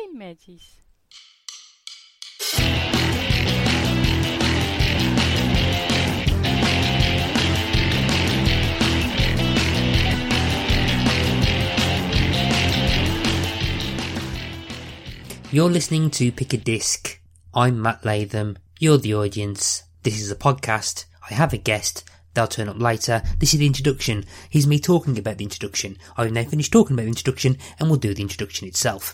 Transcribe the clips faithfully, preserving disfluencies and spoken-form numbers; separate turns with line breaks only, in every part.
Images.
You're listening to Pick a Disc. I'm Matt Latham. You're the audience. This is a podcast. I have a guest. They'll turn up later. This is the introduction. Here's me talking about the introduction. I've now finished talking about the introduction and we'll do the introduction itself.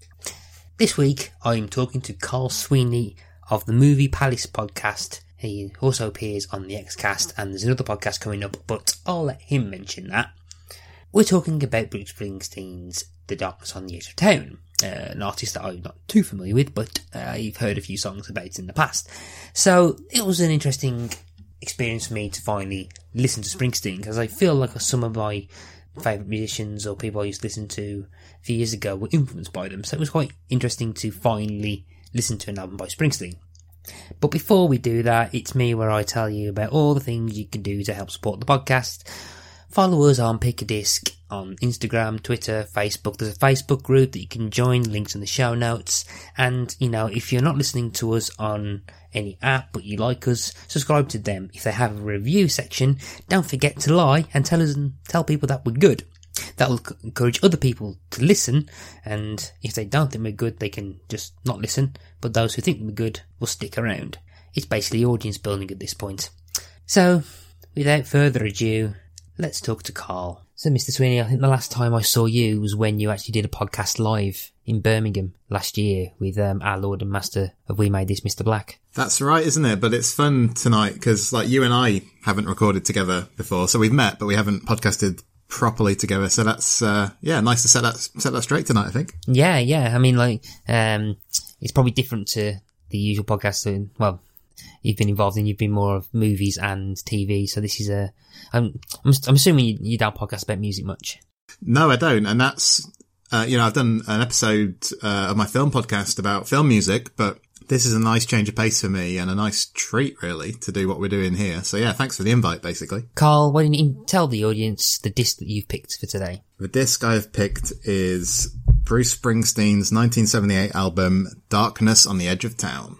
This week, I'm talking to Carl Sweeney of the Movie Palace podcast. He also appears on the X-Cast and there's another podcast coming up, but I'll let him mention that. We're talking about Bruce Springsteen's The Darkness on the Edge of Town. Uh, an artist that I'm not too familiar with, but uh, I've heard a few songs about it in the past. So it was an interesting experience for me to finally listen to Springsteen, because I feel like some of my favourite musicians or people I used to listen to a few years ago were influenced by them. So it was quite interesting to finally listen to an album by Springsteen. But before we do that, it's me where I tell you about all the things you can do to help support the podcast. Follow us on Pick a Disc on Instagram, Twitter, Facebook. There's a Facebook group that you can join, links in the show notes. And, you know, if you're not listening to us on any app, but you like us, subscribe to them. If they have a review section, don't forget to lie and tell us and tell people that we're good. That will encourage other people to listen. And if they don't think we're good, they can just not listen. But those who think we're good will stick around. It's basically audience building at this point. So, without further ado, let's talk to Carl. So, Mister Sweeney, I think the last time I saw you was when you actually did a podcast live in Birmingham last year with um, our Lord and Master of We Made This, Mister Black.
That's right, isn't it? But it's fun tonight because, like, you and I haven't recorded together before, so we've met, but we haven't podcasted properly together. So that's uh, yeah, nice to set that set that straight tonight, I think.
Yeah, yeah. I mean, like, um, it's probably different to the usual podcast. So, well, you've been involved in, you've been more of movies and T V, so this is a, I'm, I'm, I'm assuming you, you don't podcast about music much.
No, I don't, and that's, uh, you know, I've done an episode uh, of my film podcast about film music, but this is a nice change of pace for me and a nice treat, really, to do what we're doing here. So yeah, thanks for the invite, basically.
Carl, why don't you tell the audience the disc that you've picked for today?
The disc I've picked is Bruce Springsteen's nineteen seventy-eight album, Darkness on the Edge of Town.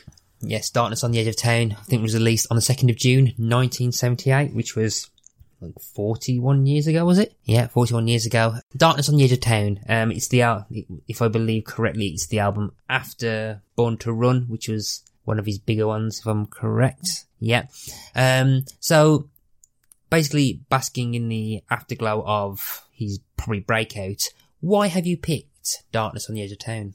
Yes, Darkness on the Edge of Town, I think was released on the second of June, nineteen seventy-eight, which was like forty-one years ago, was it? Yeah, forty-one years ago. Darkness on the Edge of Town, um, it's the, al- if I believe correctly, it's the album after Born to Run, which was one of his bigger ones, if I'm correct. Yeah. Um, so, basically, basking in the afterglow of his probably breakout, why have you picked Darkness on the Edge of Town?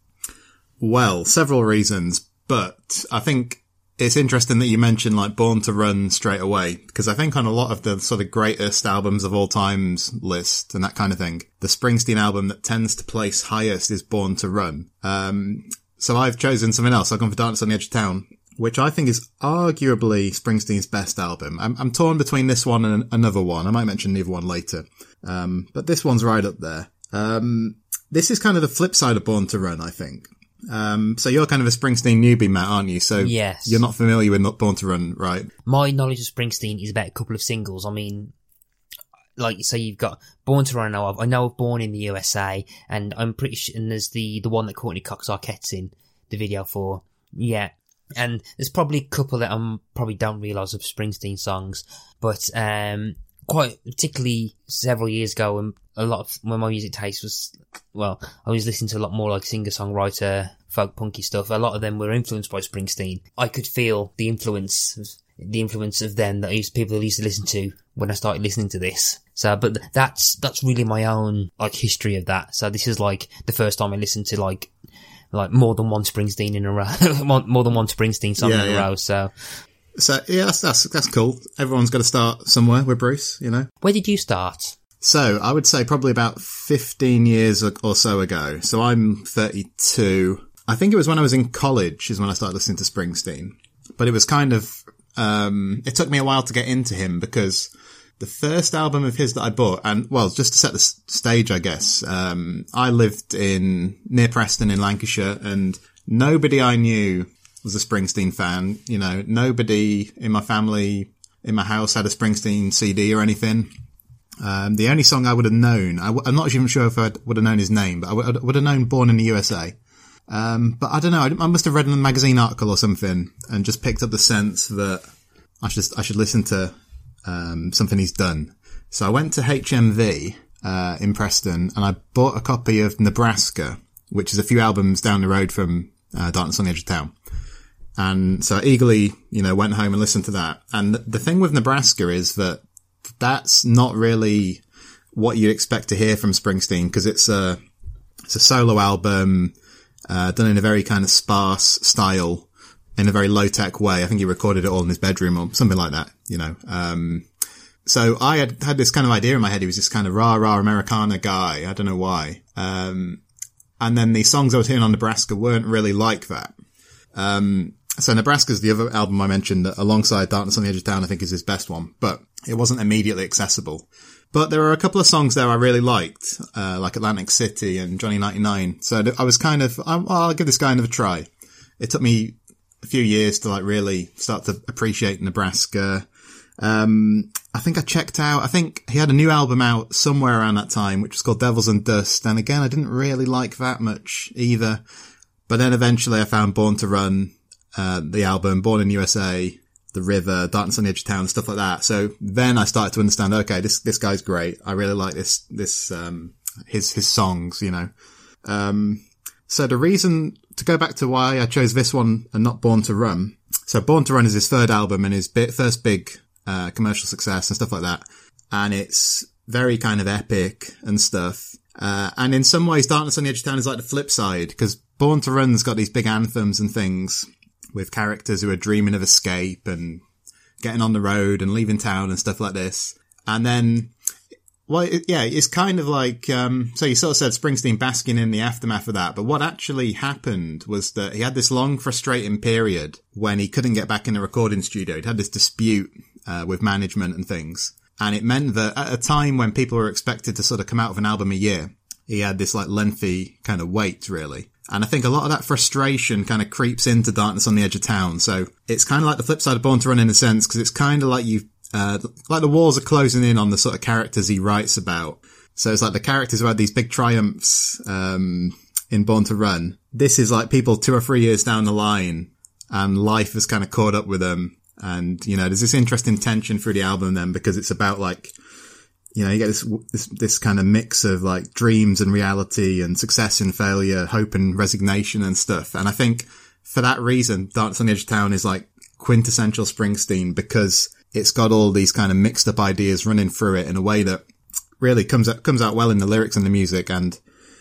Well, several reasons. But I think it's interesting that you mentioned like Born to Run straight away, because I think on a lot of the sort of greatest albums of all times list and that kind of thing, the Springsteen album that tends to place highest is Born to Run. Um, so I've chosen something else. I've gone for Darkness on the Edge of Town, which I think is arguably Springsteen's best album. I'm, I'm torn between this one and another one. I might mention neither one later. Um, but this one's right up there. Um, this is kind of the flip side of Born to Run, I think. Um, so you're kind of a Springsteen newbie, Matt, aren't you? So
yes.
You're not familiar with Born to Run, right?
My knowledge of Springsteen is about a couple of singles. I mean, like, so you've got Born to Run, I know of. I know of Born in the U S A, and I'm pretty sure, and there's the, the one that Courtney Cox Arquette's in the video for. Yeah. And there's probably a couple that I probably don't realise of Springsteen songs, but, um, quite particularly several years ago when a lot of when my music taste was, well, I was listening to a lot more like singer-songwriter, folk punky stuff. A lot of them were influenced by Springsteen. I could feel the influence, the influence of them that I used, people used to listen to when I started listening to this. So, but that's, that's really my own, like, history of that. So this is like the first time I listened to like, like more than one Springsteen in a row, more than one Springsteen song yeah, in a yeah. row, so.
So, yeah, that's, that's, that's cool. Everyone's got to start somewhere with Bruce, you know?
Where did you start?
So, I would say probably about fifteen years or so ago. So, I'm thirty-two. I think it was when I was in college is when I started listening to Springsteen. But it was kind of, um, it took me a while to get into him because the first album of his that I bought, and, well, just to set the s- stage, I guess, um, I lived in, near Preston in Lancashire, and nobody I knew was a Springsteen fan. You know, nobody in my family, in my house had a Springsteen C D or anything. Um, the only song I would have known, I w- I'm not even sure if I would have known his name, but I w- would have known Born in the U S A. Um, but I don't know, I, I must have read a magazine article or something and just picked up the sense that I should, I should listen to, um, something he's done. So I went to H M V, uh, in Preston and I bought a copy of Nebraska, which is a few albums down the road from, uh, Darkness on the Edge of Town. And so I eagerly, you know, went home and listened to that. And the thing with Nebraska is that that's not really what you expect to hear from Springsteen, because it's a, it's a solo album, uh, done in a very kind of sparse style, in a very low-tech way. I think he recorded it all in his bedroom or something like that, you know. Um, so I had had this kind of idea in my head. He was this kind of rah-rah Americana guy. I don't know why. Um, and then the songs I was hearing on Nebraska weren't really like that. Um, so Nebraska's the other album I mentioned that alongside Darkness on the Edge of Town, I think is his best one, but it wasn't immediately accessible. But there are a couple of songs there I really liked, uh, like Atlantic City and Johnny ninety-nine. So I was kind of, I'll, I'll give this guy another try. It took me a few years to like really start to appreciate Nebraska. Um, I think I checked out, I think he had a new album out somewhere around that time, which was called Devils and Dust. And again, I didn't really like that much either. But then eventually I found Born to Run, uh, the album, Born in the U S A, The River, Darkness on the Edge of Town, stuff like that. So then I started to understand, okay, this, this guy's great. I really like this, this, um, his, his songs, you know. Um, so the reason to go back to why I chose this one and not Born to Run. So Born to Run is his third album and his bi- first big, uh, commercial success and stuff like that. And it's very kind of epic and stuff. Uh, and in some ways, Darkness on the Edge of Town is like the flip side, because Born to Run's got these big anthems and things with characters who are dreaming of escape and getting on the road and leaving town and stuff like this. And then, well, it, yeah, it's kind of like, um, so you sort of said Springsteen basking in the aftermath of that. But what actually happened was that he had this long frustrating period when he couldn't get back in the recording studio. He'd had this dispute, uh, with management and things. And it meant that at a time when people were expected to sort of come out of an album a year, he had this like lengthy kind of wait, really. And I think a lot of that frustration kind of creeps into Darkness on the Edge of Town. So it's kind of like the flip side of Born to Run in a sense, because it's kind of like you, uh, like the walls are closing in on the sort of characters he writes about. So it's like the characters who had these big triumphs, um, in Born to Run. This is like people two or three years down the line and life has kind of caught up with them. And, you know, there's this interesting tension through the album then, because it's about like, you know, you get this, this, this kind of mix of like dreams and reality and success and failure, hope and resignation and stuff. And I think for that reason, Darkness on the Edge of Town is like quintessential Springsteen, because it's got all these kind of mixed up ideas running through it in a way that really comes out, comes out well in the lyrics and the music and,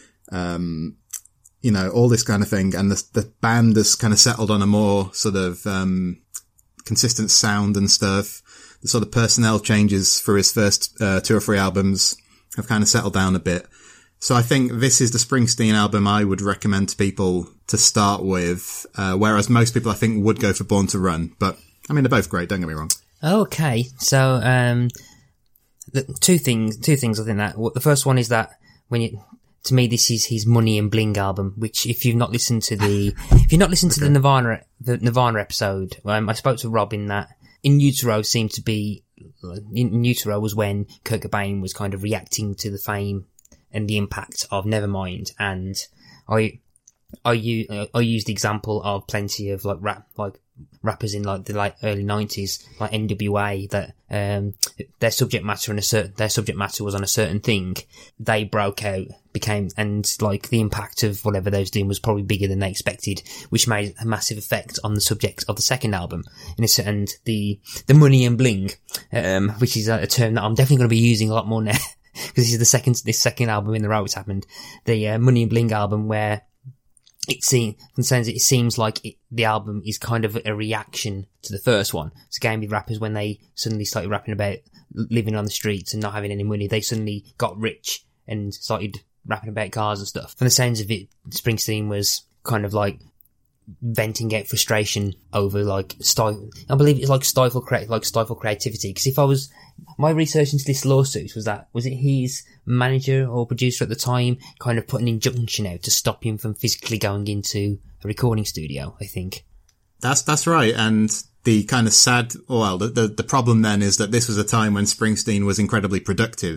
um, you know, all this kind of thing. And the, the band has kind of settled on a more sort of, um, consistent sound and stuff. The sort of personnel changes for his first uh, two or three albums have kind of settled down a bit. So I think this is the Springsteen album I would recommend to people to start with, uh, whereas most people I think would go for Born to Run. But, I mean, they're both great, don't get me wrong.
Okay, so um, the, two things two things I think that. The first one is that when you... To me, this is his Money and Bling album, which if you've not listened to the, if you've not listened okay. to the Nirvana, the Nirvana episode, um, I spoke to Rob in that In Utero seemed to be, In Utero was when Kurt Cobain was kind of reacting to the fame and the impact of Nevermind. And I, I, u- I used the example of plenty of like rap, like rappers in like the like early nineties, like N W A, that, um, their subject matter and a certain, their subject matter was on a certain thing. They broke out, became, and like the impact of whatever they was doing was probably bigger than they expected, which made a massive effect on the subject of the second album. And it's, and the, the Money and Bling, um, which is a, a term that I'm definitely going to be using a lot more now, because this is the second, this second album in the row it's happened. The, uh, Money and Bling album, where it seems, it seems like it, the album is kind of a reaction to the first one. It's a game with rappers when they suddenly started rapping about living on the streets and not having any money. They suddenly got rich and started rapping about cars and stuff. From the sounds of it, Springsteen was kind of like venting out frustration over like stifle. I believe it's like stifle create like stifle creativity. Because if I was my research into this lawsuit was that was it his manager or producer at the time kind of put an injunction out to stop him from physically going into a recording studio. I think
that's that's right. And the kind of sad, well, the, the the problem then is that this was a time when Springsteen was incredibly productive.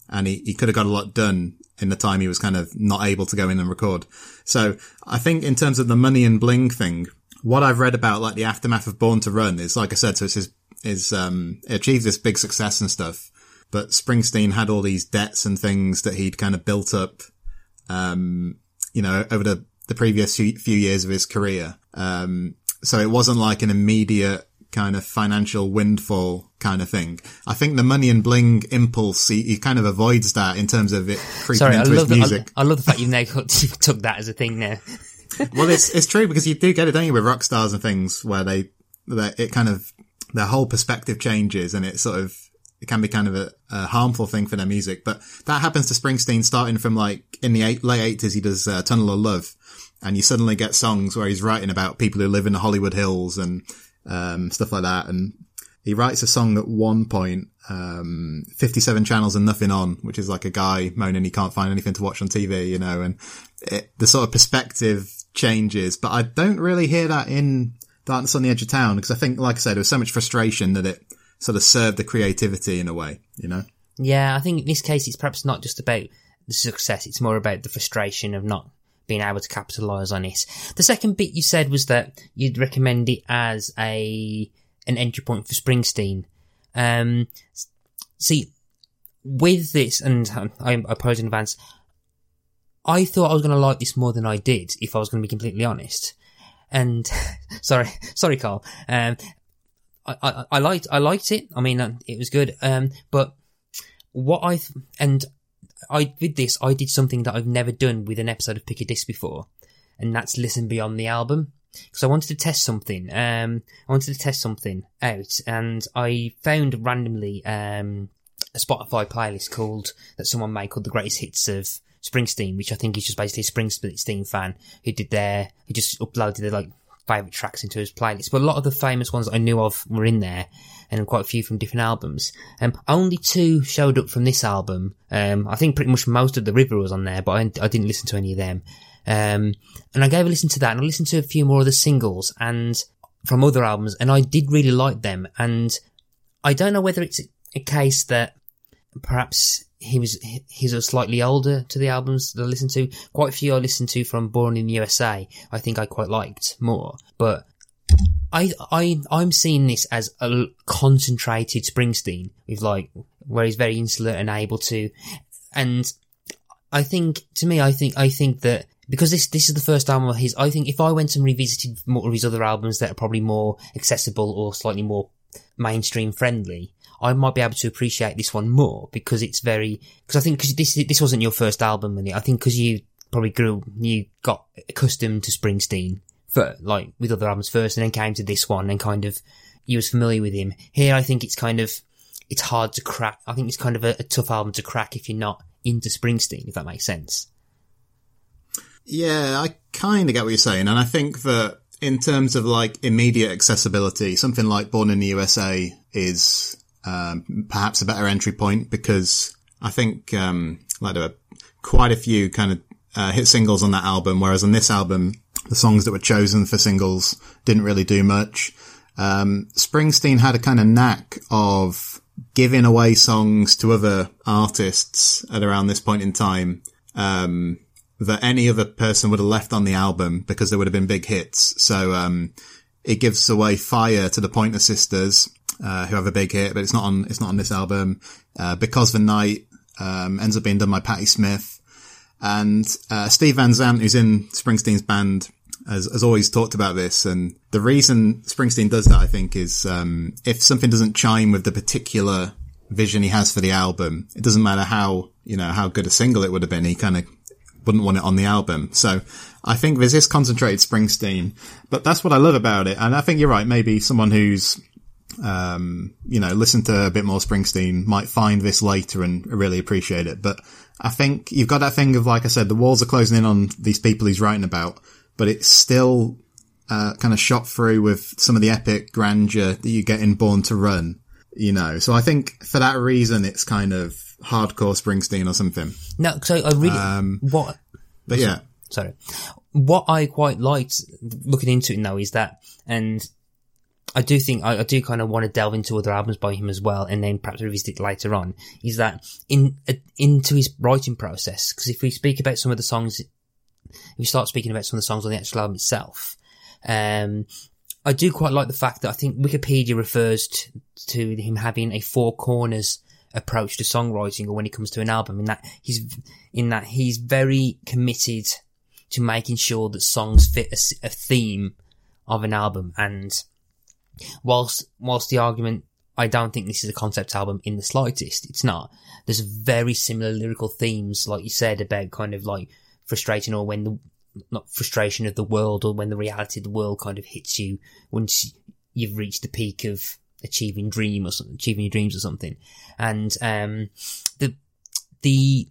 and he, he could have got a lot done in the time he was kind of not able to go in and record. So I think in terms of the money and bling thing, what I've read about like the aftermath of Born to Run is, like I said, so it's his, his, um, it achieved this big success and stuff, but Springsteen had all these debts and things that he'd kind of built up, um, you know, over the, the previous few, few years of his career. Um, so it wasn't like an immediate kind of financial windfall kind of thing. I think the money and bling impulse, he, he kind of avoids that in terms of it creeping
Sorry,
into
I
his
love the,
music.
I, I love the fact you've now got, took that as a thing now.
Well, it's it's true, because you do get it, don't you, with rock stars and things where they, that it kind of, their whole perspective changes, and it sort of, it can be kind of a, a harmful thing for their music. But that happens to Springsteen starting from like in the eight, late eighties. He does uh, Tunnel of Love, and you suddenly get songs where he's writing about people who live in the Hollywood Hills and um stuff like that. And he writes a song at one point, um, fifty-seven Channels and Nothing On, which is like a guy moaning he can't find anything to watch on T V, you know, and it, the sort of perspective changes. But I don't really hear that in Darkness on the Edge of Town, because I think, like I said, there was so much frustration that it sort of served the creativity in a way, you know?
Yeah, I think in this case it's perhaps not just about the success, it's more about the frustration of not being able to capitalise on it. The second bit you said was that you'd recommend it as a an entry point for Springsteen. Um, see, with this, and I, I apologise in advance, I thought I was going to like this more than I did, if I was going to be completely honest. And sorry, sorry, Carl. Um, I, I, I liked, I liked it. I mean, it was good. Um, but what I th- and I with this, I did something that I've never done with an episode of Pick a Disc before, and that's listen beyond the album. Because I wanted to test something. Um, I wanted to test something out, and I found randomly um a Spotify playlist called that someone made called The Greatest Hits of Springsteen, which I think is just basically a Springsteen fan who did their, who just uploaded their like favourite tracks into his playlist. But a lot of the famous ones that I knew of were in there, and quite a few from different albums. Um, only two showed up from this album. Um, I think pretty much most of the River was on there, but I, I didn't listen to any of them. Um, and I gave a listen to that, and I listened to a few more of the singles and from other albums, and I did really like them. And I don't know whether it's a case that perhaps he was, he's a slightly older to the albums that I listened to. Quite a few I listened to from Born in the U S A, I think I quite liked more. But I, I, I'm seeing this as a concentrated Springsteen with like, where he's very insular and able to, and I think, to me, I think, I think that because this, this is the first album of his, I think if I went and revisited more of his other albums that are probably more accessible or slightly more mainstream friendly, I might be able to appreciate this one more, because it's very, because I think cause this, this wasn't your first album, and I think because you probably grew, you got accustomed to Springsteen for, like, with other albums first, and then came to this one and kind of, you was familiar with him. Here, I think it's kind of, it's hard to crack. I think it's kind of a, a tough album to crack if you're not into Springsteen, if that makes sense.
Yeah, I kind of get what you're saying, and I think that in terms of like immediate accessibility, something like Born in the U S A is um, perhaps a better entry point, because I think um, like there were quite a few kind of uh, hit singles on that album, whereas on this album, the songs that were chosen for singles didn't really do much. Um, Springsteen had a kind of knack of giving away songs to other artists at around this point in time, um, that any other person would have left on the album because there would have been big hits. So, um, it gives away Fire to the Pointer Sisters, uh, who have a big hit, but it's not on, it's not on this album. Uh, Because the Night, um, ends up being done by Patti Smith. And, uh, Steve Van Zandt, who's in Springsteen's band, has, has always talked about this. And the reason Springsteen does that, I think, is, um, if something doesn't chime with the particular vision he has for the album, it doesn't matter how, you know, how good a single it would have been, he kind of wouldn't want it on the album. So I think there's this concentrated Springsteen, but that's what I love about it. And I think you're right. Maybe someone who's, um, you know, listened to a bit more Springsteen might find this later and really appreciate it. But I think you've got that thing of, like I said, the walls are closing in on these people he's writing about, but it's still, uh, kind of shot through with some of the epic grandeur that you get in Born to Run, you know. So I think for that reason, it's kind of hardcore Springsteen or something.
No, so I really,
um,
what,
but yeah,
sorry, what I quite liked looking into it now is that, and I do think, I, I do kind of want to delve into other albums by him as well, and then perhaps revisit it later on, is that in, uh, into his writing process, because if we speak about some of the songs, if we start speaking about some of the songs on the actual album itself, um, I do quite like the fact that I think Wikipedia refers to, to him having a four corners approach to songwriting, or when it comes to an album, in that he's, in that he's very committed to making sure that songs fit a, a theme of an album. And whilst, whilst the argument, I don't think this is a concept album in the slightest, it's not. There's very similar lyrical themes, like you said, about kind of like frustration, or when the, not frustration of the world, or when the reality of the world kind of hits you once you've reached the peak of achieving dream or something, achieving your dreams or something. And, um, the, the,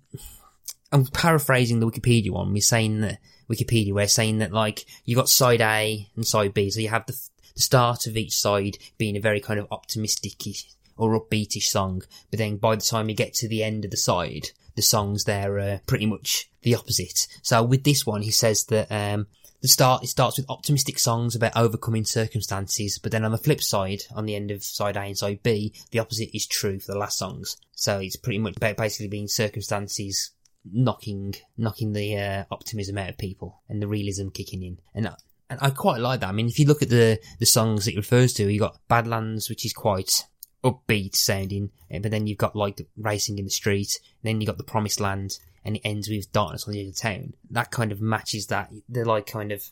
I'm paraphrasing the Wikipedia one. We're saying that, Wikipedia, we're saying that, like, you got side A and side B, so you have the, the start of each side being a very kind of optimistic or upbeatish song, but then by the time you get to the end of the side, the songs there are pretty much the opposite. So with this one, he says that, um, the start, it starts with optimistic songs about overcoming circumstances, but then on the flip side, on the end of side A and side B, the opposite is true for the last songs. So it's pretty much about basically being circumstances knocking, knocking the, uh, optimism out of people and the realism kicking in. And, uh, and I quite like that. I mean, if you look at the, the songs it refers to, you got Badlands, which is quite upbeat sounding, but then you've got like the Racing in the Street, and then you got The Promised Land, and it ends with Darkness on the Edge of Town. That kind of matches that. They're like kind of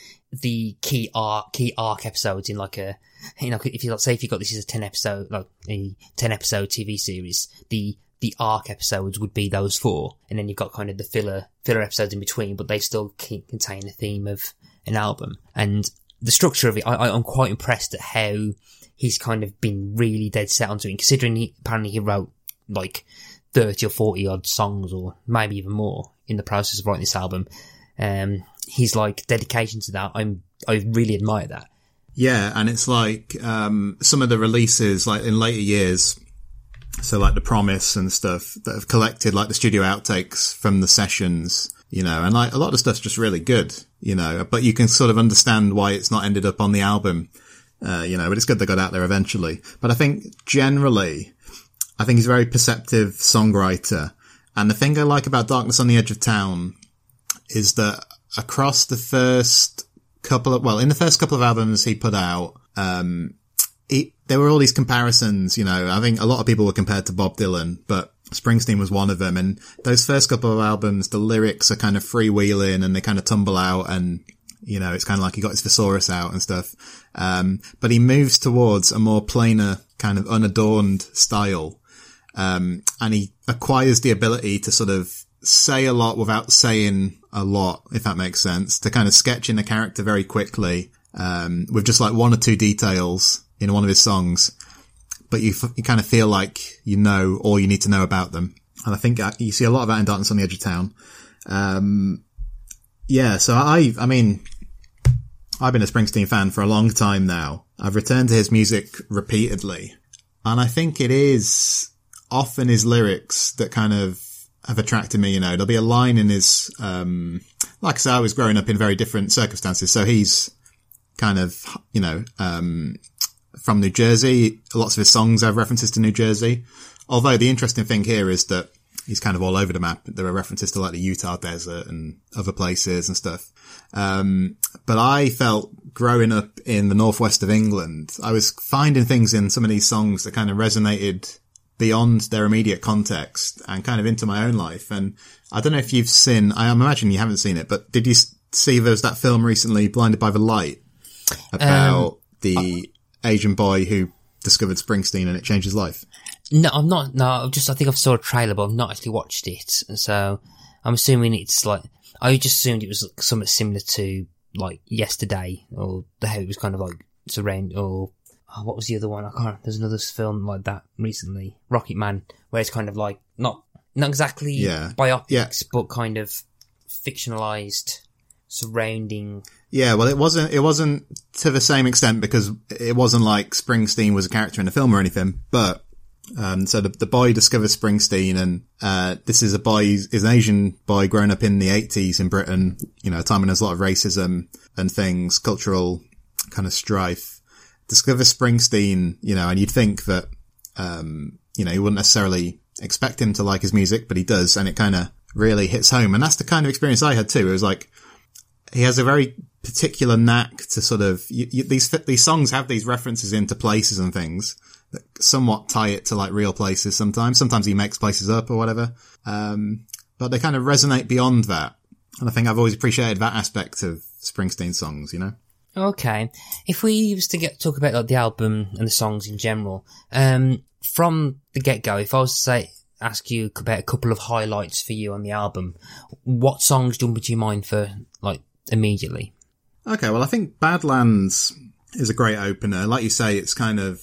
the key arc, key arc episodes in like a, you know, if you like, say if you got this is a ten episode, like a ten episode T V series, the, the arc episodes would be those four, and then you've got kind of the filler, filler episodes in between, but they still contain the theme of an album. And the structure of it, I, I'm quite impressed at how he's kind of been really dead set onto it, considering he, apparently he wrote like thirty or forty odd songs, or maybe even more, in the process of writing this album. Um, his like dedication to that, I'm, I really admire that.
Yeah, and it's like, um, some of the releases, like in later years, so like The Promise and stuff, that have collected like the studio outtakes from the sessions, you know, and like a lot of stuff's just really good, you know, but you can sort of understand why it's not ended up on the album, uh, you know, but it's good they got out there eventually. But I think generally, I think he's a very perceptive songwriter. And the thing I like about Darkness on the Edge of Town is that across the first couple of, well, in the first couple of albums he put out, um, he, there were all these comparisons, you know, I think a lot of people were compared to Bob Dylan, but Springsteen was one of them. And those first couple of albums, the lyrics are kind of freewheeling and they kind of tumble out, and, you know, it's kind of like he got his thesaurus out and stuff. Um, but he moves towards a more plainer, kind of unadorned style. Um, and he acquires the ability to sort of say a lot without saying a lot, if that makes sense, to kind of sketch in a character very quickly, um, with just like one or two details in one of his songs. But you, f- you kind of feel like you know all you need to know about them. And I think you see a lot of that in Darkness on the Edge of Town. Um, yeah, so I, I mean, I've been a Springsteen fan for a long time now. I've returned to his music repeatedly. And I think it is often his lyrics that kind of have attracted me, you know. There'll be a line in his, um, like I said, I was growing up in very different circumstances. So he's kind of, you know, um, from New Jersey. Lots of his songs have references to New Jersey. Although the interesting thing here is that he's kind of all over the map. There are references to like the Utah desert and other places and stuff. Um, but I felt growing up in the northwest of England, I was finding things in some of these songs that kind of resonated beyond their immediate context and kind of into my own life. And I don't know if you've seen, I imagine you haven't seen it, but did you see there was that film recently, Blinded by the Light, about um, the I, Asian boy who discovered Springsteen and it changed his life?
No, I'm not, no, I've just, I think I've saw a trailer, but I've not actually watched it. So I'm assuming it's like, I just assumed it was something similar to like Yesterday, or how it was kind of like surround, or oh, what was the other one? I can't, there's another film like that recently, Rocket Man, where it's kind of like, not, not exactly
yeah.
biopics,
yeah.
but kind of fictionalized surrounding.
Yeah, well, it wasn't, it wasn't to the same extent because it wasn't like Springsteen was a character in the film or anything, but, um, so the, the boy discovers Springsteen, and, uh, this is a boy, is an Asian boy growing up in the eighties in Britain, you know, a time when there's a lot of racism and things, cultural kind of strife. discover Springsteen, you know, and you'd think that, um, you know, you wouldn't necessarily expect him to like his music, but he does, and it kind of really hits home. And that's the kind of experience I had too. It was like, he has a very particular knack to sort of, you, you, these, these songs have these references into places and things that somewhat tie it to like real places sometimes. Sometimes he makes places up or whatever. Um, but they kind of resonate beyond that. And I think I've always appreciated that aspect of Springsteen songs, you know?
Okay. If we was to get talk about like the album and the songs in general, um, from the get-go, if I was to say, ask you about a couple of highlights for you on the album, what songs jump into your mind for, like, immediately?
Okay, well, I think Badlands is a great opener. Like you say, it's kind of,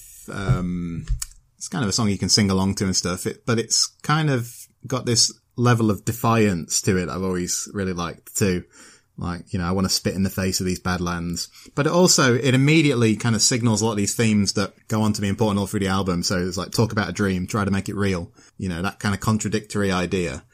um, it's kind of a song you can sing along to and stuff, it, but it's kind of got this level of defiance to it I've always really liked too. Like, you know, I want to spit in the face of these Badlands. But it also, it immediately kind of signals a lot of these themes that go on to be important all through the album. So it's like, talk about a dream, try to make it real. You know, that kind of contradictory idea.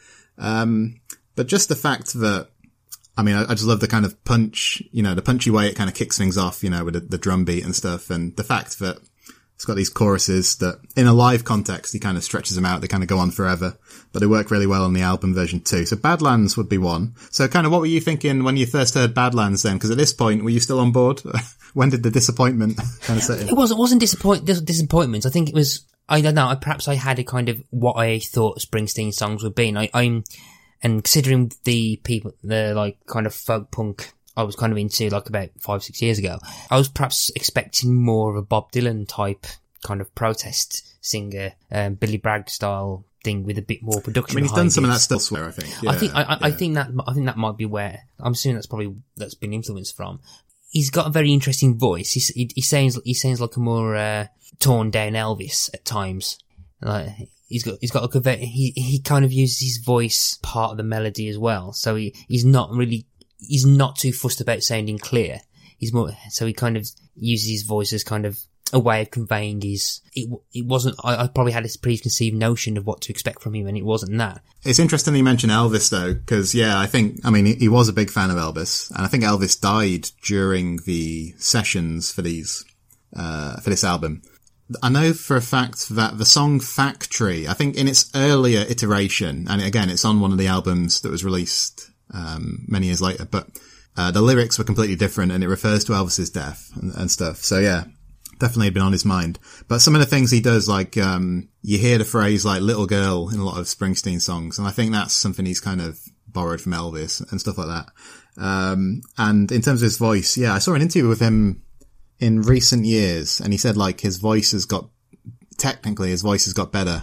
Um, but just the fact that, I mean, I, I just love the kind of punch, you know, the punchy way it kind of kicks things off, you know, with the, the drum beat and stuff. And the fact that it's got these choruses that, in a live context, he kind of stretches them out. They kind of go on forever, but they work really well on the album version too. So Badlands would be one. So kind of what were you thinking when you first heard Badlands then? Because at this point, were you still on board? When did the disappointment kind of set in?
It wasn't, it wasn't disappoint, dis- disappointment. I think it was, I don't know, I, perhaps I had a kind of what I thought Springsteen songs would be. And I, I'm, and considering the people, the like kind of folk punk I was kind of into like about five, six years ago, I was perhaps expecting more of a Bob Dylan type kind of protest singer, um, Billy Bragg style thing with a bit more production.
I mean, he's done some
it.
of that stuff elsewhere, I think. Yeah,
I think, I, I,
yeah.
I think that, I think that might be where, I'm assuming that's probably, that's been influenced from. He's got a very interesting voice. He, he, he sounds, he sounds like a more, uh, torn down Elvis at times. Like, he's got, he's got like a very, he, he kind of uses his voice part of the melody as well. So he, he's not really, he's not too fussed about sounding clear. He's more, so he kind of uses his voice as kind of a way of conveying his, it, it wasn't, I, I probably had this preconceived notion of what to expect from him, and it wasn't that.
It's interesting that you mention Elvis though, because yeah, I think, I mean, he, he was a big fan of Elvis, and I think Elvis died during the sessions for these, uh, for this album. I know for a fact that the song Factory, I think in its earlier iteration, and again, it's on one of the albums that was released, um, many years later, but, uh, the lyrics were completely different, and it refers to Elvis's death and, and stuff. So yeah, definitely had been on his mind. But some of the things he does, like, um, you hear the phrase like little girl in a lot of Springsteen songs. And I think that's something he's kind of borrowed from Elvis and stuff like that. Um, and in terms of his voice, yeah, I saw an interview with him in recent years, and he said like his voice has got, technically his voice has got better,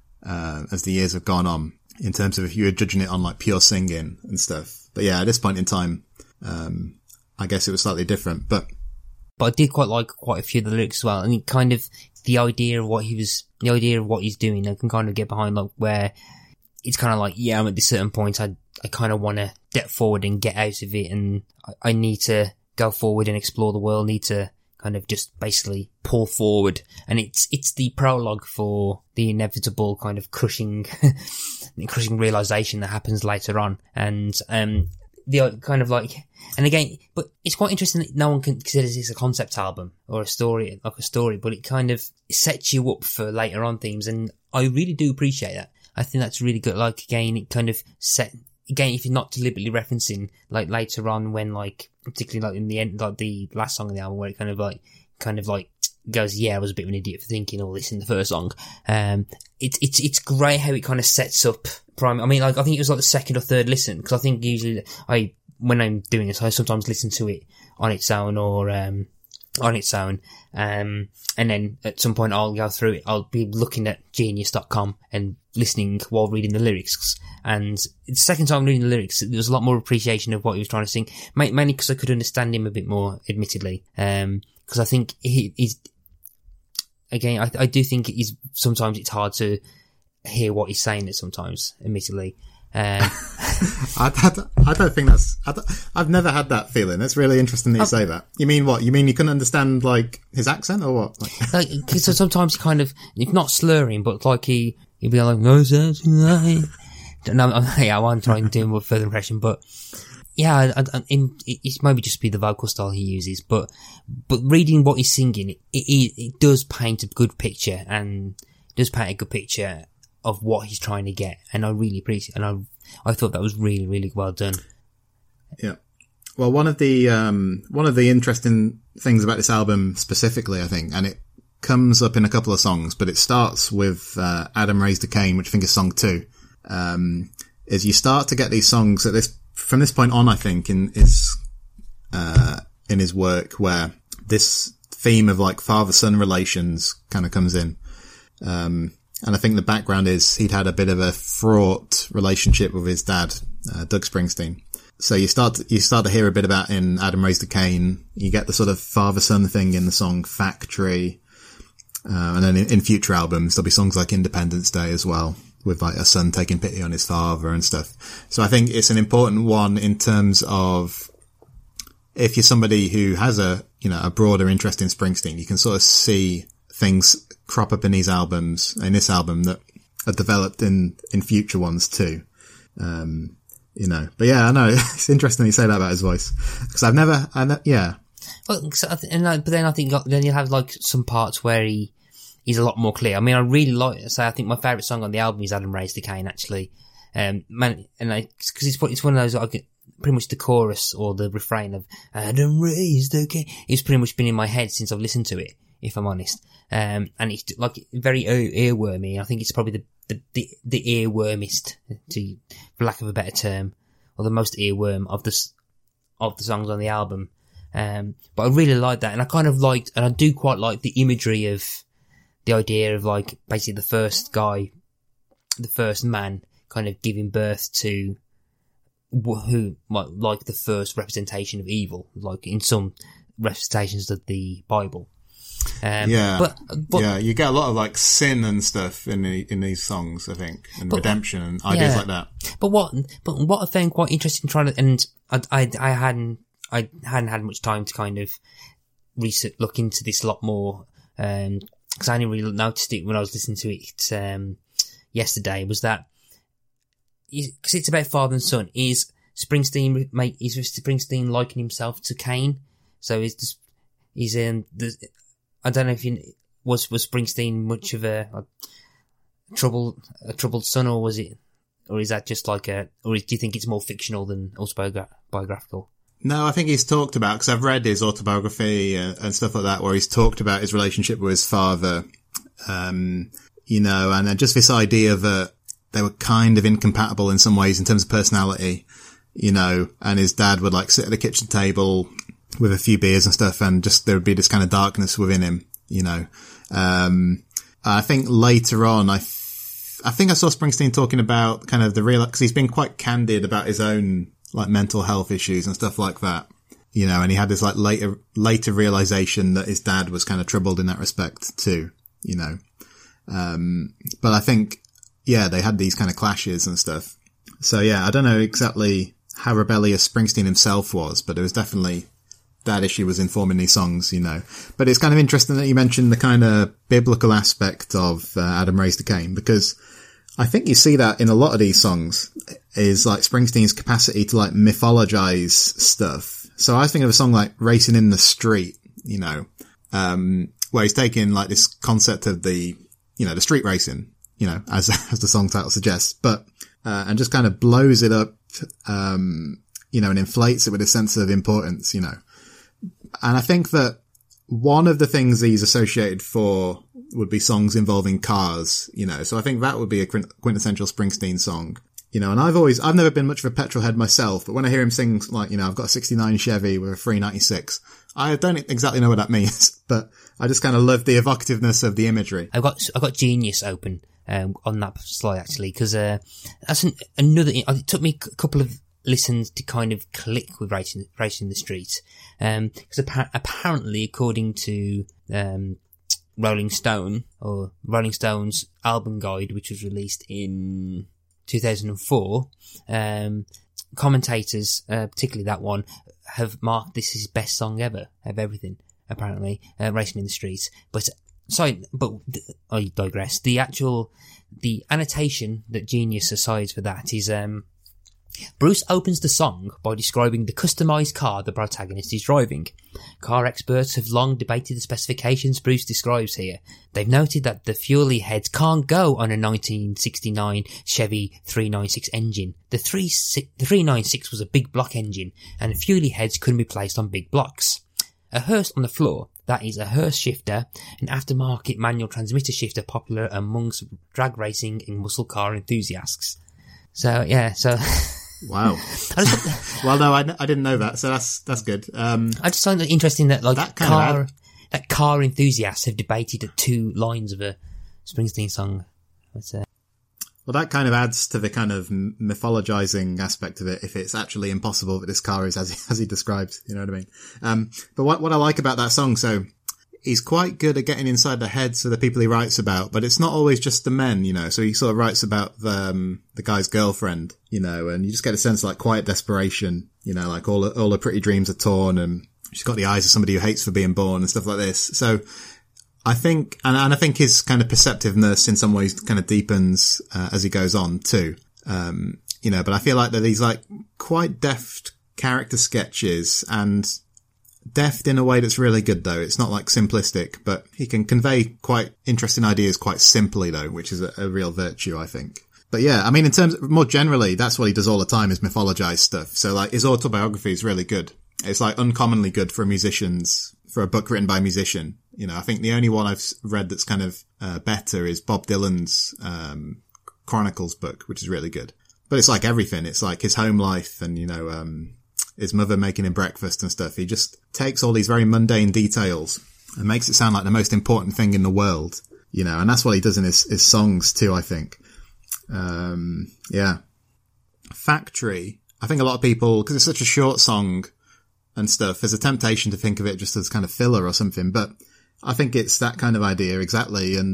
uh, as the years have gone on, in terms of if you were judging it on like pure singing and stuff. But yeah, at this point in time, um, I guess it was slightly different, but
But I did quite like quite a few of the lyrics as well. And it kind of, the idea of what he was, the idea of what he's doing, I can kind of get behind, like, where it's kind of like, yeah, I'm at this certain point, I, I kind of want to step forward and get out of it, and I, I need to go forward and explore the world, need to kind of just basically pull forward. And it's, it's the prologue for the inevitable kind of crushing, crushing realization that happens later on. And, um, the kind of like, and again, but it's quite interesting that no one considers this a concept album or a story, like a story, but it kind of sets you up for later on themes, and I really do appreciate that. I think that's really good. Like, again, it kind of set, again, if you're not deliberately referencing, like, later on when, like, particularly like in the end, like the last song of the album, where it kind of like, kind of like goes, yeah, I was a bit of an idiot for thinking all this in the first song. Um, it's, it's, it's great how it kind of sets up prime. I mean, like, I think it was like the second or third listen, because I think usually I, when I'm doing this, I sometimes listen to it on its own or, um, on its own. Um, and then at some point I'll go through it. I'll be looking at genius dot com and listening while reading the lyrics. And the second time reading the lyrics, there was a lot more appreciation of what he was trying to sing, mainly because I could understand him a bit more, admittedly. Um, because I think he, he's, again, I, I do think he's, sometimes it's hard to hear what he's saying sometimes, admittedly. Um,
I, I, I don't think that's, I I've never had that feeling. That's really interesting that you say that. You mean what? You mean you couldn't understand, like, his accent or what? Like,
like, cause so sometimes he kind of, not slurring, but like he, he'd be like, no, no, I'm, yeah, I want to try and do a more further impression, but yeah, I, I, in, it maybe just be the vocal style he uses, but but reading what he's singing, it, it, it does paint a good picture, and does paint a good picture of what he's trying to get, and I really appreciate, and I I thought that was really really well done.
Yeah. Well, one of the um one of the interesting things about this album specifically, I think, and it comes up in a couple of songs, but it starts with uh, Adam Raised a Cain, which I think is song two. Um, is you start to get these songs at this from this point on, I think, in his uh, in his work, where this theme of like father-son relations kind of comes in. Um, and I think the background is he'd had a bit of a fraught relationship with his dad, uh, Doug Springsteen. So you start to, you start to hear a bit about in Adam Raised a Cain. You get the sort of father-son thing in the song Factory. Uh, and then in, in future albums, there'll be songs like Independence Day as well, with like a son taking pity on his father and stuff. So I think it's an important one in terms of if you're somebody who has a, you know, a broader interest in Springsteen, you can sort of see things crop up in these albums, in this album, that are developed in, in future ones too. Um, you know, but yeah, I know it's interesting you say that about his voice, because I've never, I ne- yeah.
Well, so I th- and, uh, but then I think then you have like some parts where he he's a lot more clear. I mean, I really like. So I think my favourite song on the album is Adam Raised a Cain, actually. Um, man, and I because it's it's one of those like pretty much the chorus or the refrain of Adam Raised a Cain. It's pretty much been in my head since I've listened to it, if I'm honest. Um, and it's like very ear- earwormy. I think it's probably the the the, the earwormist, to for lack of a better term, or the most earworm of the of the songs on the album. Um, but I really like that, and I kind of liked, and I do quite like the imagery of the idea of like basically the first guy, the first man, kind of giving birth to who, like the first representation of evil, like in some representations of the Bible. Um,
yeah,
but, but
yeah, you get a lot of like sin and stuff in the, in these songs, I think, and but, redemption and ideas
yeah.
like that.
But what, but what I found quite interesting trying to, and I, I, I hadn't. I hadn't had much time to kind of research, look into this a lot more, um, cause I only really noticed it when I was listening to it, um, yesterday, was that, cause it's about father and son, is Springsteen, make, is Springsteen liking himself to Cain? So is this, is, um, the, I don't know if you, was, was Springsteen much of a, a troubled, a troubled son, or was it, or is that just like a, or do you think it's more fictional than autobiographical?
No, I think he's talked about, because I've read his autobiography and, and stuff like that, where he's talked about his relationship with his father, um, you know, and just this idea that they were kind of incompatible in some ways in terms of personality, you know, and his dad would like sit at the kitchen table with a few beers and stuff, and just there would be this kind of darkness within him, you know. Um, I think later on, I, th- I think I saw Springsteen talking about kind of the real, because he's been quite candid about his own like mental health issues and stuff like that, you know, and he had this like later, later realization that his dad was kind of troubled in that respect too, you know. Um, but I think, yeah, they had these kind of clashes and stuff. So yeah, I don't know exactly how rebellious Springsteen himself was, but it was definitely that issue was informing these songs, you know. But it's kind of interesting that you mentioned the kind of biblical aspect of uh, Adam Raised a Cain, because I think you see that in a lot of these songs, is like Springsteen's capacity to like mythologize stuff. So I think of a song like Racing in the Street, you know, um, where he's taking like this concept of the, you know, the street racing, you know, as, as the song title suggests, but, uh, and just kind of blows it up, um, you know, and inflates it with a sense of importance, you know. And I think that one of the things he's associated for would be songs involving cars, you know, so I think that would be a quintessential Springsteen song, you know, and I've always, I've never been much of a petrol head myself, but when I hear him sing, like, you know, I've got a sixty-nine Chevy with a three ninety-six, I don't exactly know what that means, but I just kind of love the evocativeness of the imagery.
I've got, I've got Genius open, um, on that slide actually, cause, uh, that's an, another, it took me a couple of listens to kind of click with Racing, Racing the Street, um, cause appa- apparently according to, um, Rolling Stone, or Rolling Stone's album guide, which was released in two thousand four, um, commentators, uh, particularly that one, have marked this as his best song ever, of everything, apparently, uh, Racing in the Streets. But, sorry, but, I digress. The actual, the annotation that Genius assigns for that is, um, Bruce opens the song by describing the customised car the protagonist is driving. Car experts have long debated the specifications Bruce describes here. They've noted that the fuelie heads can't go on a nineteen sixty-nine Chevy three ninety-six engine. The three ninety-six was a big block engine, and the fuelie heads couldn't be placed on big blocks. A hearse on the floor, that is a hearse shifter, an aftermarket manual transmitter shifter popular amongst drag racing and muscle car enthusiasts. So, yeah, so...
Wow. Well, no, I, I didn't know that, so that's that's good. Um,
I just find it interesting that like
that
car that car enthusiasts have debated at two lines of a Springsteen song. What's uh...
Well, that kind of adds to the kind of mythologizing aspect of it. If it's actually impossible that this car is as he, as he describes, you know what I mean? Um, but what what I like about that song, so. He's quite good at getting inside the heads of the people he writes about, but it's not always just the men, you know, so he sort of writes about the, um, the guy's girlfriend, you know, and you just get a sense of like quiet desperation, you know, like all, all her pretty dreams are torn and she's got the eyes of somebody who hates for being born and stuff like this. So I think, and, and I think his kind of perceptiveness in some ways kind of deepens, uh, as he goes on too. Um, you know, but I feel like that these like quite deft character sketches and, deft in a way that's really good though. It's not like simplistic, but he can convey quite interesting ideas quite simply though, which is a, a real virtue, I think. But yeah, I mean, in terms of, more generally, that's what he does all the time is mythologize stuff. So like his autobiography is really good. It's like uncommonly good for musicians, for a book written by a musician. You know, I think the only one I've read that's kind of uh, better is Bob Dylan's um Chronicles book, which is really good. But it's like everything. It's like his home life and, you know, um his mother making him breakfast and stuff. He just takes all these very mundane details and makes it sound like the most important thing in the world, you know, and that's what he does in his, his songs too, I think. Um, yeah. Factory. I think a lot of people, because it's such a short song and stuff, there's a temptation to think of it just as kind of filler or something, but I think it's that kind of idea exactly. And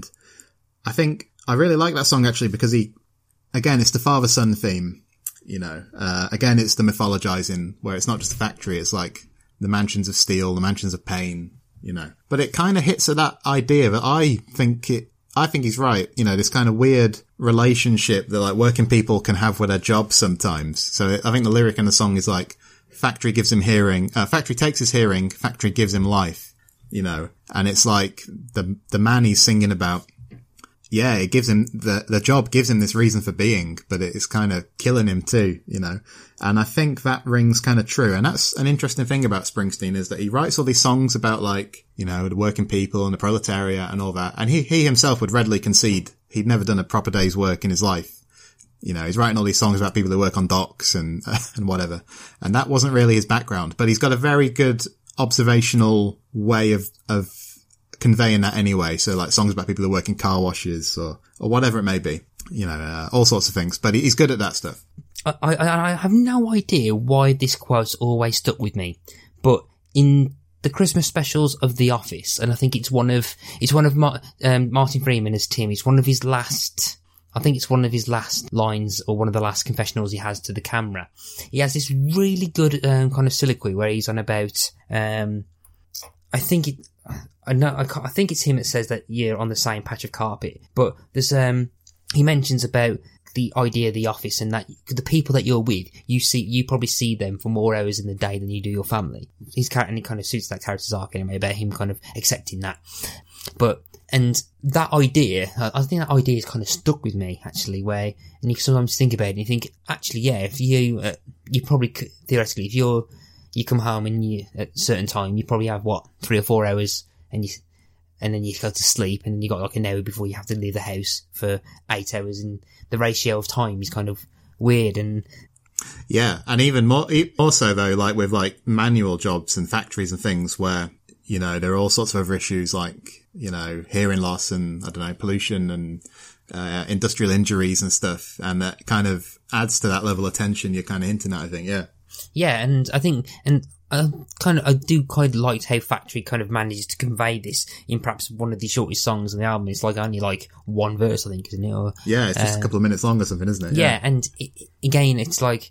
I think I really like that song actually because he, again, it's the father-son theme. You know, uh, again, it's the mythologizing where it's not just a factory. It's like the mansions of steel, the mansions of pain, you know, but it kind of hits at that idea that I think it, I think he's right. You know, this kind of weird relationship that like working people can have with their jobs sometimes. So I think the lyric in the song is like factory gives him hearing, uh, factory takes his hearing, factory gives him life, you know, and it's like the, the man he's singing about. Yeah, it gives him, the, the job gives him this reason for being, but it's kind of killing him too, you know. And I think that rings kind of true. And that's an interesting thing about Springsteen is that he writes all these songs about like, you know, the working people and the proletariat and all that. And he, he himself would readily concede he'd never done a proper day's work in his life. You know, he's writing all these songs about people who work on docks and, and whatever. And that wasn't really his background, but he's got a very good observational way of, of, conveying that anyway. So like songs about people who work in car washes or, or whatever it may be, you know, uh, all sorts of things, but he's good at that stuff.
I, I, I have no idea why this quote's always stuck with me, but in the Christmas specials of The Office, and I think it's one of, it's one of Mar- um, Martin Freeman as Tim, it's one of his last, I think it's one of his last lines or one of the last confessionals he has to the camera. He has this really good um, kind of soliloquy where he's on about, um, I think it, I know, I, I think it's him that says that you're on the same patch of carpet, but there's, um, he mentions about the idea of the office and that the people that you're with, you see, you probably see them for more hours in the day than you do your family. His character, and it kind of suits that character's arc anyway, about him kind of accepting that. But, and that idea, I think that idea is kind of stuck with me actually, where, and you sometimes think about it and you think, actually, yeah, if you, uh, you probably, could, theoretically, if you're, you come home and you, at a certain time, you probably have what, three or four hours and you, and then you go to sleep and then you got like an hour before you have to leave the house for eight hours and the ratio of time is kind of weird. And
yeah, and even more, also though, like with like manual jobs and factories and things where, you know, there are all sorts of other issues like, you know, hearing loss and I don't know, pollution and uh, industrial injuries and stuff. And that kind of adds to that level of tension you're kind of hinting at, I think. Yeah.
Yeah. And I think, and I kind of, I do quite like how Factory kind of manages to convey this in perhaps one of the shortest songs on the album. It's like only like one verse, I think, isn't it? Or,
yeah, it's just uh, a couple of minutes long or something, isn't it?
Yeah,
yeah.
and it, again, it's like,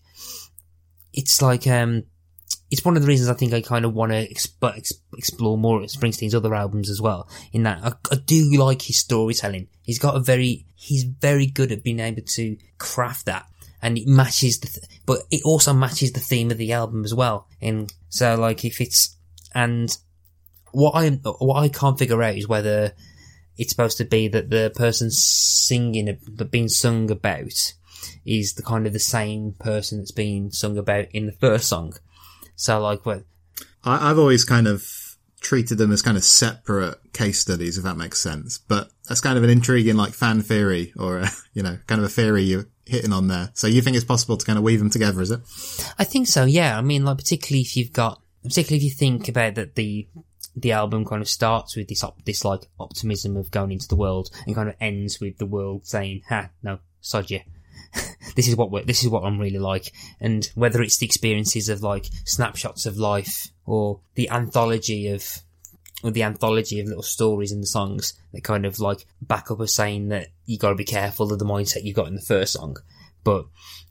it's like, um, it's one of the reasons I think I kind of want to exp- ex- explore more of Springsteen's other albums as well, in that I, I do like his storytelling. He's got a very, he's very good at being able to craft that. and it matches the, th- but it also matches the theme of the album as well. And so, like, if it's, and what I, what I can't figure out is whether it's supposed to be that the person singing, that being sung about, is the kind of the same person that's being sung about in the first song. So, like, what?
I, I've always kind of treated them as kind of separate case studies, if that makes sense. But that's kind of an intriguing, like, fan theory, or, a, you know, kind of a theory you're hitting on there. So you think it's possible to kind of weave them together, is it?
I think so, yeah. I mean, like, particularly if you've got, particularly if you think about that the, the album kind of starts with this, op- this, like, optimism of going into the world and kind of ends with the world saying, ha, no, sod you. This is what we're, this is what I'm really like. And whether it's the experiences of, like, snapshots of life, or the anthology of, or the anthology of little stories in the songs that kind of, like, back up as saying that you gotta be careful of the mindset you got in the first song. But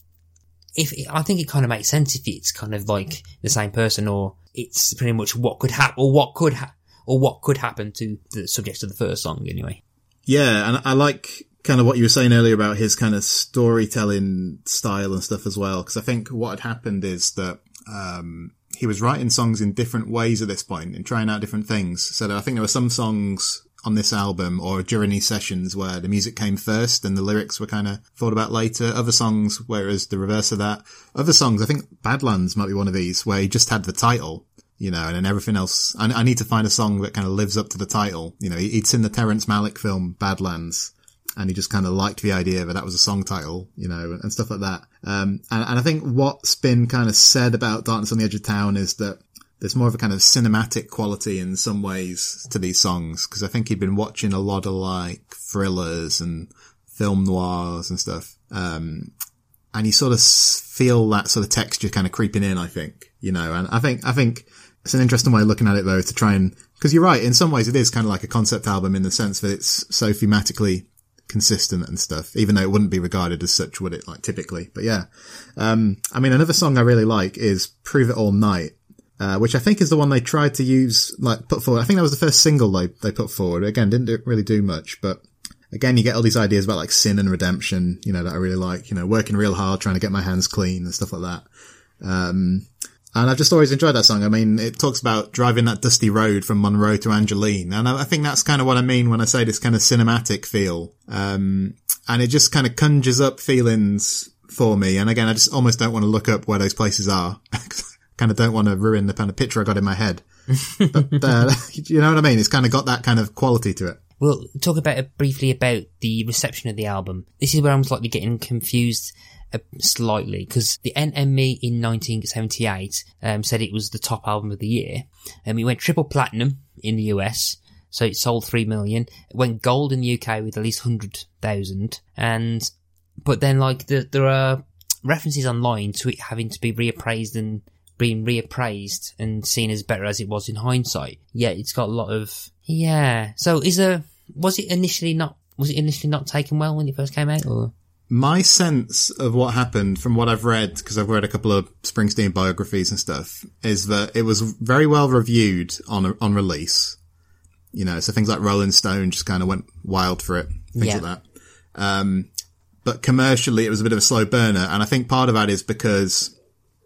if, I think it kind of makes sense if it's kind of like the same person, or it's pretty much what could happen, or what could ha- or what could happen to the subjects of the first song anyway.
Yeah, and I like kind of what you were saying earlier about his kind of storytelling style and stuff as well, because I think what had happened is that um he was writing songs in different ways at this point and trying out different things. So I think there were some songs on this album or during these sessions where the music came first and the lyrics were kind of thought about later. Other songs where it was the reverse of that. Other songs, I think Badlands might be one of these, where he just had the title, you know, and then everything else. I, I need to find a song that kind of lives up to the title. You know, he'd seen the Terrence Malick film Badlands, and he just kind of liked the idea that that was a song title, you know, and stuff like that. Um, and, and I think what's been kind of said about Darkness on the Edge of Town is that there's more of a kind of cinematic quality in some ways to these songs, because I think he'd been watching a lot of, like, thrillers and film noirs and stuff. Um, and you sort of feel that sort of texture kind of creeping in, I think, you know, and I think, I think it's an interesting way of looking at it, though, to try and, because you're right, in some ways it is kind of like a concept album in the sense that it's so thematically consistent and stuff, even though it wouldn't be regarded as such, would it, like, typically. But yeah. Um, I mean, another song I really like is Prove It All Night, uh, which I think is the one they tried to use, like, put forward. I think that was the first single they, they put forward. Again, didn't do, really do much, but again, you get all these ideas about, like, sin and redemption, you know, that I really like, you know, working real hard, trying to get my hands clean and stuff like that. Um, and I've just always enjoyed that song. I mean, it talks about driving that dusty road from Monroe to Angeline. And I, I think that's kind of what I mean when I say this kind of cinematic feel. Um, and it just kind of conjures up feelings for me. And again, I just almost don't want to look up where those places are. Kind of don't want to ruin the kind of picture I got in my head. But, uh, you know what I mean? It's kind of got that kind of quality to it.
We'll talk about it briefly about the reception of the album. This is where I'm slightly getting confused uh, slightly, because the N M E in nineteen seventy-eight um, said it was the top album of the year. Um, it went triple platinum in the U S, so it sold three million. It went gold in the U K with at least one hundred thousand. And, but then, like, the, there are references online to it having to be reappraised and being reappraised and seen as better as it was in hindsight. Yeah, it's got a lot of, yeah. So is there, was it initially not, was it initially not taken well when it first came out, or?
My sense of what happened from what I've read, because I've read a couple of Springsteen biographies and stuff, is that it was very well reviewed on, on release. You know, so things like Rolling Stone just kind of went wild for it, things
yeah.
like that. Um, but commercially it was a bit of a slow burner, and I think part of that is because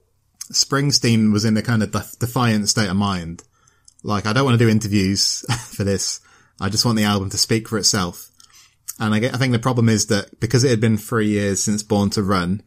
Springsteen was in a kind of defiant state of mind. Like, I don't want to do interviews for this. I just want the album to speak for itself. And I, get, I think the problem is that because it had been three years since Born to Run,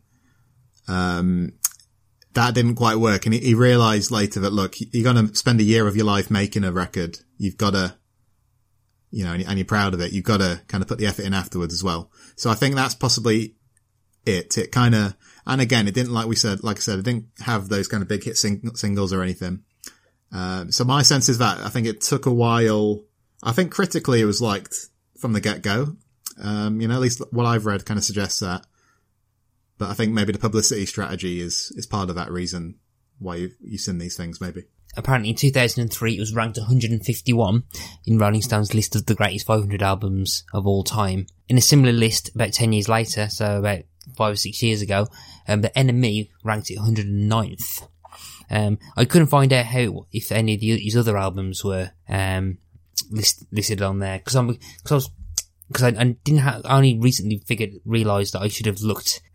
um, that didn't quite work. And he, he realized later that, look, you're going to spend a year of your life making a record. You've got to, you know, and, and you're proud of it. You've got to kind of put the effort in afterwards as well. So I think that's possibly it. It kind of, and again, it didn't, like we said, like I said, it didn't have those kind of big hit sing- singles or anything. Um, so my sense is that I think it took a while. I think critically it was liked from the get-go. Um, you know, at least what I've read kind of suggests that. But I think maybe the publicity strategy is, is part of that reason why you've, you've seen these things, maybe.
Apparently in two thousand three it was ranked one hundred fifty-one in Rolling Stone's list of the greatest five hundred albums of all time. In a similar list about ten years later, so about five or six years ago, um, the N M E ranked it one hundred ninth. Um, I couldn't find out how, if any of the, his other albums were, um, list, listed on there, cause I'm, cause I was, cause I, I didn't have, I only recently figured, realised that I should have looked at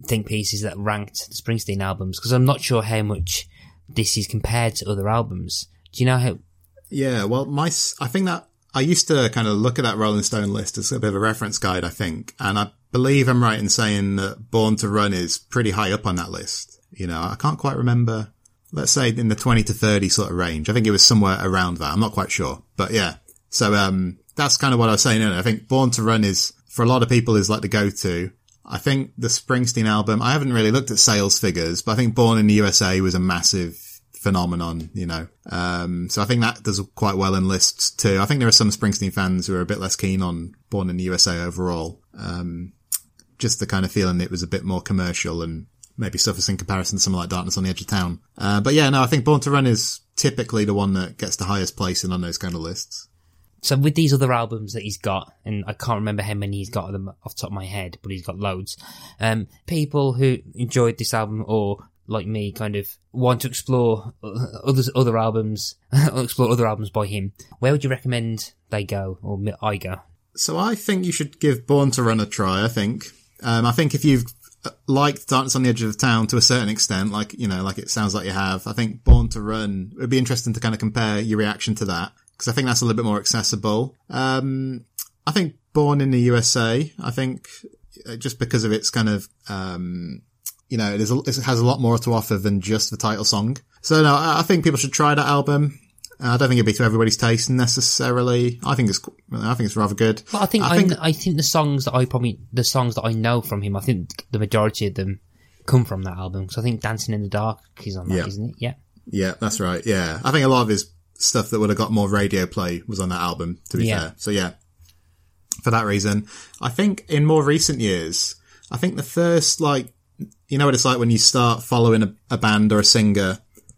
think pieces that ranked the Springsteen albums, because I'm not sure how much this is compared to other albums. Do you know how?
Yeah, well, my, I think that I used to kind of look at that Rolling Stone list as a bit of a reference guide, I think. And I believe I'm right in saying that Born to Run is pretty high up on that list. You know, I can't quite remember. Let's say in the twenty to thirty sort of range. I think it was somewhere around that. I'm not quite sure. But yeah. So, um, that's kind of what I was saying. I think Born to Run is, for a lot of people, is like the go-to. I think the Springsteen album, I haven't really looked at sales figures, but I think Born in the U S A was a massive phenomenon, you know. Um, so I think that does quite well in lists too. I think there are some Springsteen fans who are a bit less keen on Born in the U S A overall. Um, just the kind of feeling it was a bit more commercial and maybe suffers in comparison to something like Darkness on the Edge of Town. Uh, but yeah, no, I think Born to Run is typically the one that gets the highest placing on those kind of lists.
So with these other albums that he's got, and I can't remember how many he's got of them off the top of my head, but he's got loads, um, people who enjoyed this album or, like me, kind of want to explore other, other albums, explore other albums by him, where would you recommend they go, or I go?
So I think you should give Born to Run a try, I think. Um, I think if you've liked Darkness on the Edge of Town to a certain extent, like, you know, like it sounds like you have, I think Born to Run, it would be interesting to kind of compare your reaction to that, because I think that's a little bit more accessible. Um, I think Born in the U S A, I think, just because of its kind of, um, you know, it, is a, it has a lot more to offer than just the title song. So no, I think people should try that album. I don't think it'd be to everybody's taste necessarily. I think it's, I think it's rather good.
Well, I think, I think, I, I think the songs that I probably, the songs that I know from him, I think the majority of them come from that album. So I think Dancing in the Dark is on that,
yeah.
isn't it? Yeah.
Yeah, that's right. Yeah. I think a lot of his stuff that would have got more radio play was on that album, to be
yeah.
fair. So yeah, for that reason, I think in more recent years, I think the first, like, you know what it's like when you start following a, a band or a singer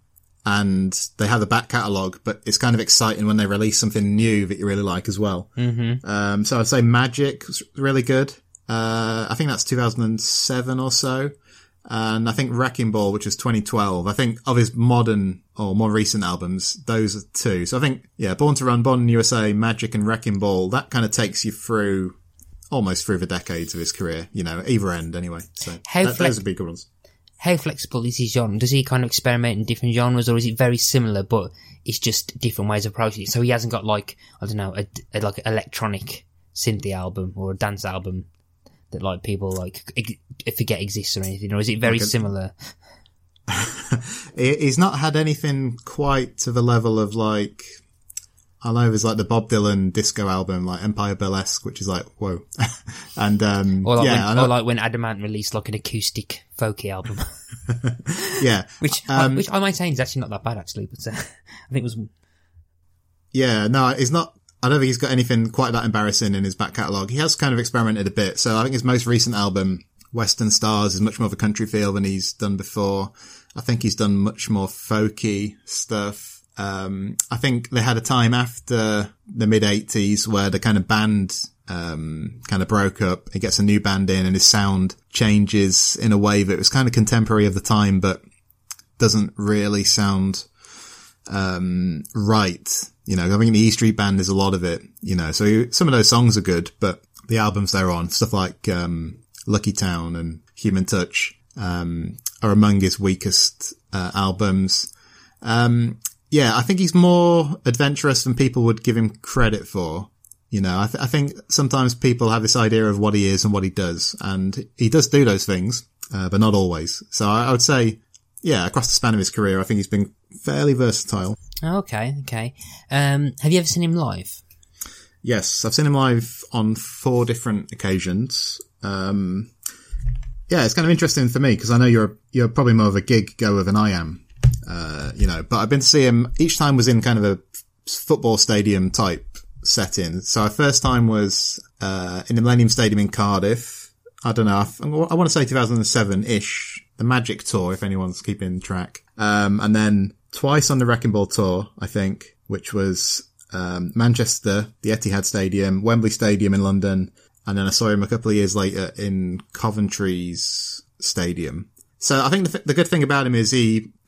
and they have the back catalogue, but it's kind of exciting when they release something new that you really like as well.
Mm-hmm.
Um, so I'd say Magic was really good. Uh, I think that's two thousand seven or so. And I think Wrecking Ball, which was twenty twelve. I think of his modern or more recent albums, those are two. So I think, yeah, Born to Run, Born in the U S A, Magic and Wrecking Ball, that kind of takes you through, almost through the decades of his career, you know, either end anyway. So
How
that,
flex-
those are big ones.
How flexible is his genre? Does he kind of experiment in different genres, or is it very similar, but it's just different ways of approaching it? So he hasn't got, like, I don't know, a, a like electronic synth album or a dance album that, like, people like ex- forget exists or anything, or is it very okay. similar?
He's not had anything quite to the level of, like, I know there's like the Bob Dylan disco album, like Empire Burlesque, which is like, whoa. and, um,
or like,
yeah,
when, or like when Adamant released like an acoustic folky album.
yeah.
Which,
um,
I, which I might say is actually not that bad, actually, but uh, I think it was.
Yeah, no, he's not, I don't think he's got anything quite that embarrassing in his back catalogue. He has kind of experimented a bit. So I think his most recent album, Western Stars, is much more of a country feel than he's done before. I think he's done much more folky stuff. Um, I think they had a time after the mid eighties where the kind of band, um, kind of broke up. He gets a new band in and his sound changes in a way that was kind of contemporary of the time, but doesn't really sound, um, right. You know, I think the E Street Band is a lot of it, you know, so some of those songs are good, but the albums they're on, stuff like, um, Lucky Town and Human Touch, um, are among his weakest, uh, albums. Um, Yeah, I think he's more adventurous than people would give him credit for. You know, I, th- I think sometimes people have this idea of what he is and what he does, and he does do those things, uh, but not always. So I, I would say, yeah, across the span of his career, I think he's been fairly versatile.
Okay, okay. Um, have you ever seen him live?
Yes, I've seen him live on four different occasions. Um, yeah, it's kind of interesting for me because I know you're you're probably more of a gig goer than I am. Uh, you know, but I've been to see him, each time was in kind of a football stadium type setting. So our first time was, uh, in the Millennium Stadium in Cardiff. I don't know, I, I want to say two thousand seven-ish, the Magic Tour, if anyone's keeping track. Um, and then twice on the Wrecking Ball Tour, I think, which was, um, Manchester, the Etihad Stadium, Wembley Stadium in London. And then I saw him a couple of years later in Coventry's stadium. So I think the, the good thing about him is he,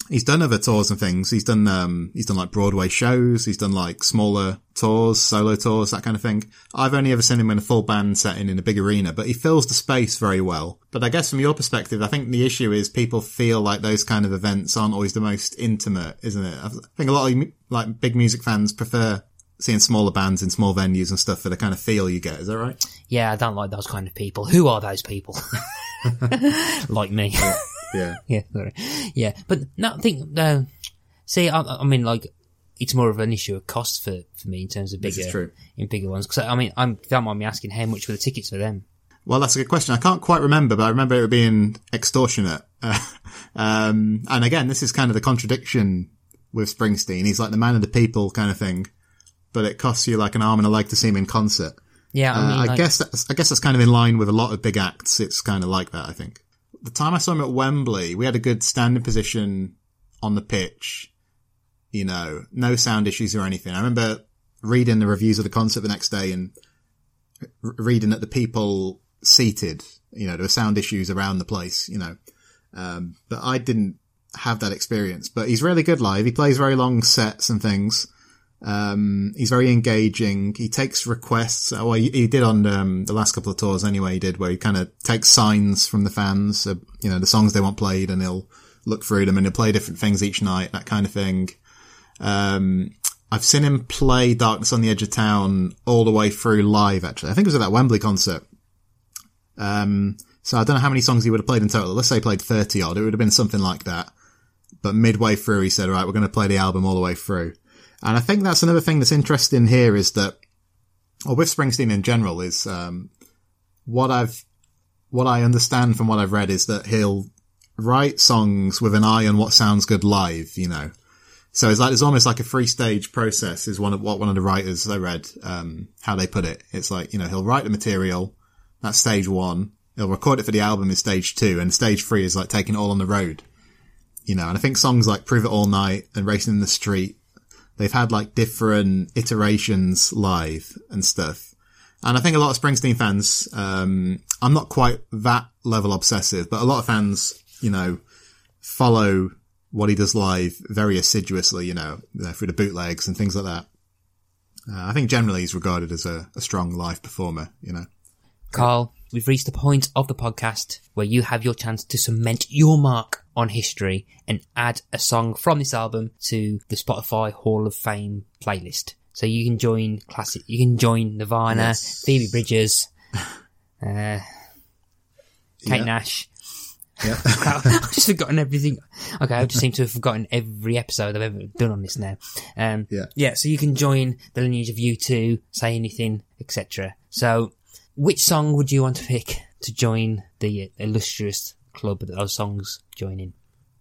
he's done other tours and things. He's done, um, he's done like Broadway shows. He's done like smaller tours, solo tours, that kind of thing. I've only ever seen him in a full band setting in a big arena, but he fills the space very well. But I guess from your perspective, I think the issue is people feel like those kind of events aren't always the most intimate, isn't it? I think a lot of like big music fans prefer seeing smaller bands in small venues and stuff for the kind of feel you get. Is that right?
Yeah, I don't like those kind of people. Who are those people? Like me.
Yeah. Yeah.
yeah, sorry. Yeah, but no, I think, uh, see, I, I mean, like, it's more of an issue of cost for, for me in terms of bigger,
this is true.
in bigger ones. Cause I mean, I'm, don't mind me asking, how much were the tickets for them?
Well, that's a good question. I can't quite remember, but I remember it being extortionate. Uh, um, and again, this is kind of the contradiction with Springsteen. He's like the man of the people kind of thing, but it costs you like an arm and a leg to see him in concert.
Yeah, I mean,
uh, I
like,
guess that's, I guess that's kind of in line with a lot of big acts. It's kind of like that, I think. The time I saw him at Wembley, we had a good standing position on the pitch, you know, no sound issues or anything. I remember reading the reviews of the concert the next day and r- reading that the people seated, you know, there were sound issues around the place, you know, um, but I didn't have that experience. But he's really good live. He plays very long sets and things. Um, he's very engaging. He takes requests. Well, he, he did on, um, the last couple of tours anyway, he did, where he kind of takes signs from the fans, uh, you know, the songs they want played, and he'll look through them and he'll play different things each night, that kind of thing. Um, I've seen him play Darkness on the Edge of Town all the way through live, actually. I think it was at that Wembley concert. Um, so I don't know how many songs he would have played in total. Let's say he played thirty odd. It would have been something like that. But midway through, he said, all right, we're going to play the album all the way through. And I think that's another thing that's interesting here is that, or with Springsteen in general, is, um, what I've, what I understand from what I've read is that he'll write songs with an eye on what sounds good live, you know. So it's like, it's almost like a free stage process is one of what one of the writers I read, um, how they put it. It's like, you know, he'll write the material, that's stage one. He'll record it for the album in stage two, and stage three is like taking it all on the road, you know. And I think songs like Prove It All Night and Racing in the Street, they've had like different iterations live and stuff. And I think a lot of Springsteen fans, um, I'm not quite that level obsessive, but a lot of fans, you know, follow what he does live very assiduously, you know, you know through the bootlegs and things like that. Uh, I think generally he's regarded as a, a strong live performer, you know.
Carl, we've reached the point of the podcast where you have your chance to cement your mark on history and add a song from this album to the Spotify Hall of Fame playlist. So you can join classic, you can join Nirvana, yes. Phoebe Bridgers, uh, Kate
yeah.
Nash.
Yeah.
I've just forgotten everything. Okay, I just seem to have forgotten every episode I've ever done on this now. Um,
yeah.
Yeah, so you can join the lineage of U two, Say Anything, et cetera. So, which song would you want to pick to join the illustrious club that those songs join in?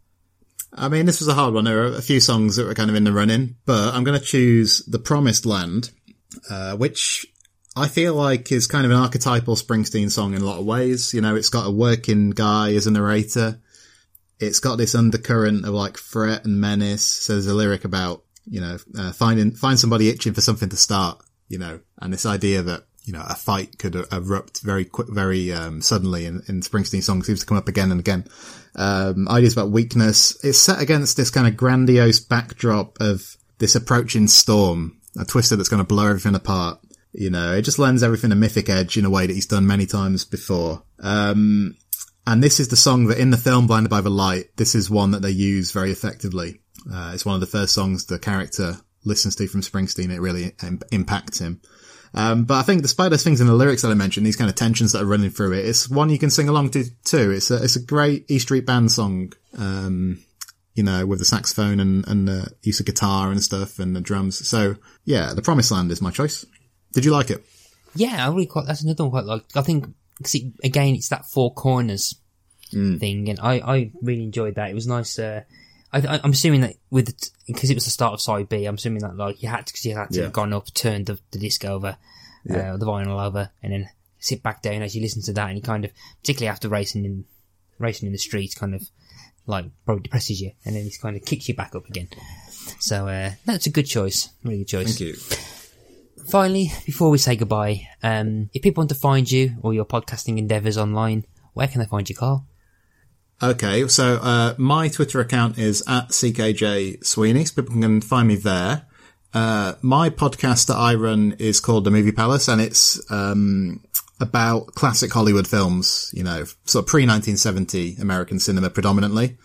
I mean, this was a hard one. There were a few songs that were kind of in the running, but I'm going to choose The Promised Land, uh, which I feel like is kind of an archetypal Springsteen song in a lot of ways. You know, it's got a working guy as a narrator. It's got this undercurrent of like threat and menace. So there's a lyric about, you know, uh, finding, find somebody itching for something to start, you know, and this idea that, you know, a fight could erupt very quick, very, um, suddenly in, in Springsteen songs seems to come up again and again. Um, ideas about weakness. It's set against this kind of grandiose backdrop of this approaching storm, a twister that's going to blow everything apart. You know, it just lends everything a mythic edge in a way that he's done many times before. Um, and this is the song that in the film Blinded by the Light, this is one that they use very effectively. Uh, it's one of the first songs the character listens to from Springsteen. It really im- impacts him. Um, but I think despite those things in the lyrics that I mentioned, these kind of tensions that are running through it, it's one you can sing along to too. It's a, it's a great E Street Band song, um, you know, with the saxophone and, and the use of guitar and stuff and the drums. So yeah, The Promised Land is my choice. Did you like it?
Yeah, I really quite, that's another one quite like, I think, cause it, again, it's that four corners mm. thing, and I, I really enjoyed that. It was nice, uh, I, I'm assuming that with, because it was the start of side B, I'm assuming that like you had to, cause you had to yeah. have gone up, turned the, the disc over, yeah. uh, the vinyl over, and then sit back down as you listen to that, and you kind of, particularly after racing in, racing in the streets, kind of like probably depresses you, and then it kind of kicks you back up again. So, uh, that's a good choice, really good choice.
Thank you.
Finally, before we say goodbye, um, if people want to find you or your podcasting endeavours online, where can they find you, Carl?
Okay, so uh, my Twitter account is at C K J Sweeney, so people can find me there. Uh, my podcast that I run is called The Movie Palace, and it's um, about classic Hollywood films, you know, sort of pre-nineteen seventy American cinema predominantly.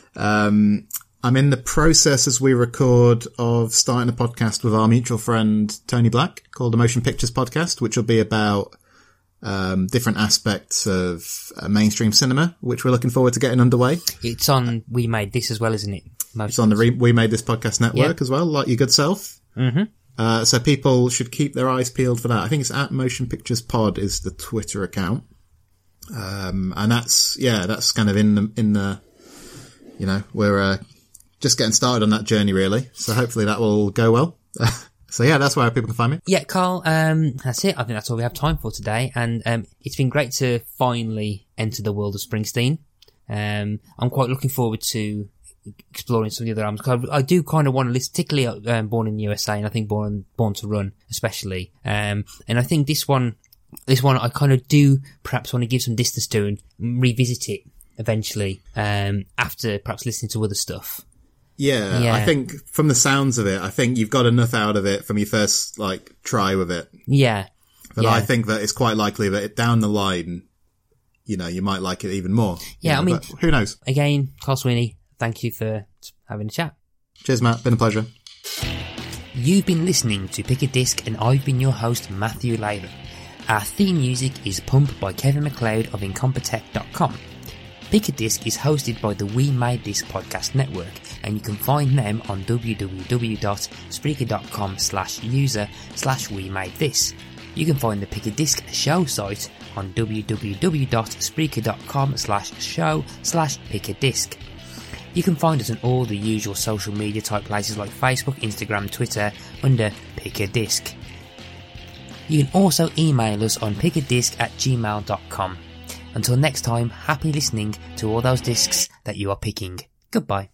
Um, I'm in the process as we record of starting a podcast with our mutual friend Tony Black called the Motion Pictures Podcast, which will be about um, different aspects of uh, mainstream cinema, which we're looking forward to getting underway.
It's on We Made This as well, isn't it? Most
it's on the Re- We Made This Podcast Network, yeah, as well, like your good self.
Mm-hmm.
Uh, so people should keep their eyes peeled for that. I think it's at Motion Pictures Pod is the Twitter account. Um, and that's, yeah, that's kind of in the, in the, you know, we're, uh, just getting started on that journey, really. So hopefully that will go well. So yeah, that's where people can find me.
Yeah, Carl, um, that's it. I think that's all we have time for today. And um, it's been great to finally enter the world of Springsteen. Um, I'm quite looking forward to exploring some of the other albums. I do kind of want to listen, particularly um, Born in the U S A, and I think Born Born to Run especially. Um, and I think this one, this one I kind of do perhaps want to give some distance to and revisit it eventually um, after perhaps listening to other stuff.
Yeah, yeah, I think from the sounds of it, I think you've got enough out of it from your first, like, try with it.
Yeah.
But
yeah.
I think that it's quite likely that it, down the line, you know, you might like it even more.
Yeah,
know,
I mean,
but who knows?
Again, Carl Sweeney, thank you for having a chat.
Cheers, Matt. Been a pleasure.
You've been listening to Pick a Disc, and I've been your host, Matthew Latham. Our theme music is Pump by Kevin MacLeod of Incompetech dot com. Pick a Disc is hosted by the We Made This Podcast Network, and you can find them on www.spreaker.com slash user slash We Made This. You can find the Pick a Disc show site on www.spreaker.com slash show slash Pick a Disc. You can find us on all the usual social media type places like Facebook, Instagram, Twitter under Pick a Disc. You can also email us on pickadisc at gmail dot com. Until next time, happy listening to all those discs that you are picking. Goodbye.